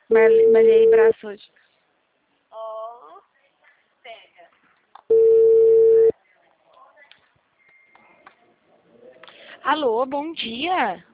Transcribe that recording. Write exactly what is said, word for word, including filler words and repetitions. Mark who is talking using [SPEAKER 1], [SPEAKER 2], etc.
[SPEAKER 1] Mal- Malhei braço hoje.
[SPEAKER 2] Ó, pega.
[SPEAKER 1] Alô, bom dia.